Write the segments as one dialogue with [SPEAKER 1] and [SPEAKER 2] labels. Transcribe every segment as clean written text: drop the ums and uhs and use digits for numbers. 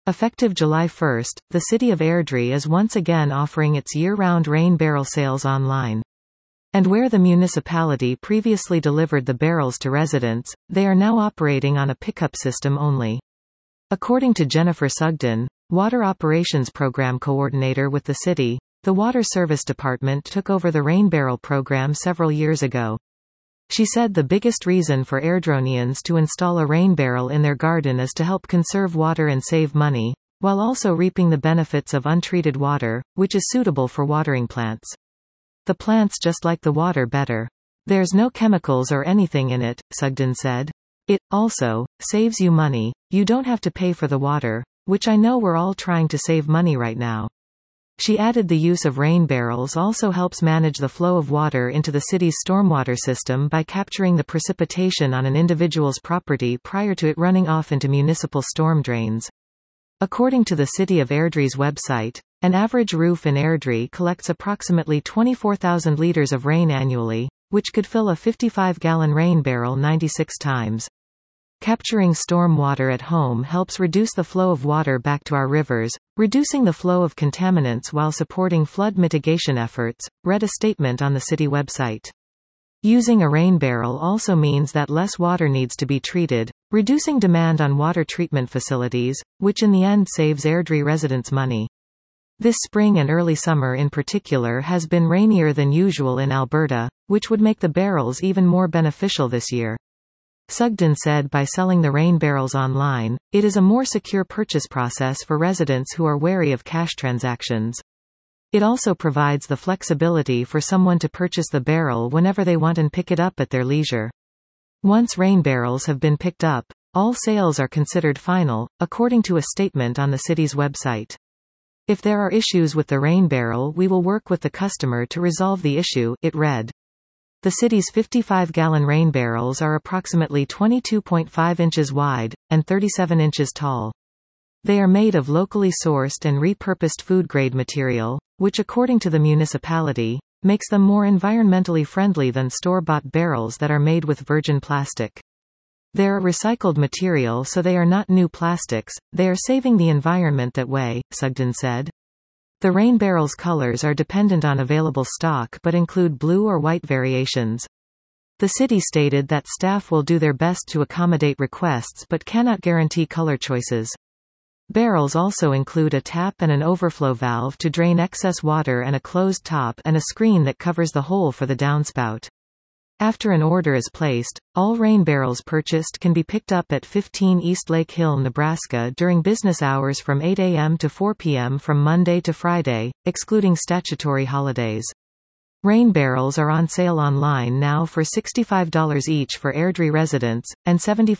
[SPEAKER 1] Effective July 1, the city of Airdrie is once again offering its year-round rain barrel sales online. And where the municipality previously delivered the barrels to residents, they are now operating on a pickup system only. According to Jennifer Sugden, Water Operations Program Coordinator with the city, the Water Service Department took over the rain barrel program several years ago. She said the biggest reason for Airdronians to install a rain barrel in their garden is to help conserve water and save money, while also reaping the benefits of untreated water, which is suitable for watering plants. The plants just like the water better. There's no chemicals or anything in it, Sugden said. It, also, saves you money. You don't have to pay for the water, which I know we're all trying to save money right now. She added the use of rain barrels also helps manage the flow of water into the city's stormwater system by capturing the precipitation on an individual's property prior to it running off into municipal storm drains. According to the City of Airdrie's website, an average roof in Airdrie collects approximately 24,000 liters of rain annually, which could fill a 55-gallon rain barrel 96 times. Capturing storm water at home helps reduce the flow of water back to our rivers, reducing the flow of contaminants while supporting flood mitigation efforts, read a statement on the city website. Using a rain barrel also means that less water needs to be treated, reducing demand on water treatment facilities, which in the end saves Airdrie residents money. This spring and early summer in particular has been rainier than usual in Alberta, which would make the barrels even more beneficial this year. Sugden said by selling the rain barrels online, it is a more secure purchase process for residents who are wary of cash transactions. It also provides the flexibility for someone to purchase the barrel whenever they want and pick it up at their leisure. Once rain barrels have been picked up, all sales are considered final, according to a statement on the city's website. If there are issues with the rain barrel, we will work with the customer to resolve the issue, it read. The city's 55-gallon rain barrels are approximately 22.5 inches wide, and 37 inches tall. They are made of locally sourced and repurposed food-grade material, which according to the municipality, makes them more environmentally friendly than store-bought barrels that are made with virgin plastic. They're a recycled material, so they are not new plastics, they are saving the environment that way, Sugden said. The rain barrel's colors are dependent on available stock but include blue or white variations. The city stated that staff will do their best to accommodate requests but cannot guarantee color choices. Barrels also include a tap and an overflow valve to drain excess water and a closed top and a screen that covers the hole for the downspout. After an order is placed, all rain barrels purchased can be picked up at 15 East Lake Hill, Nebraska during business hours from 8 a.m. to 4 p.m. from Monday to Friday, excluding statutory holidays. Rain barrels are on sale online now for $65 each for Airdrie residents, and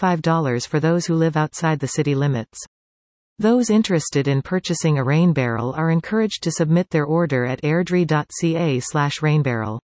[SPEAKER 1] $75 for those who live outside the city limits. Those interested in purchasing a rain barrel are encouraged to submit their order at airdrie.ca/rainbarrel.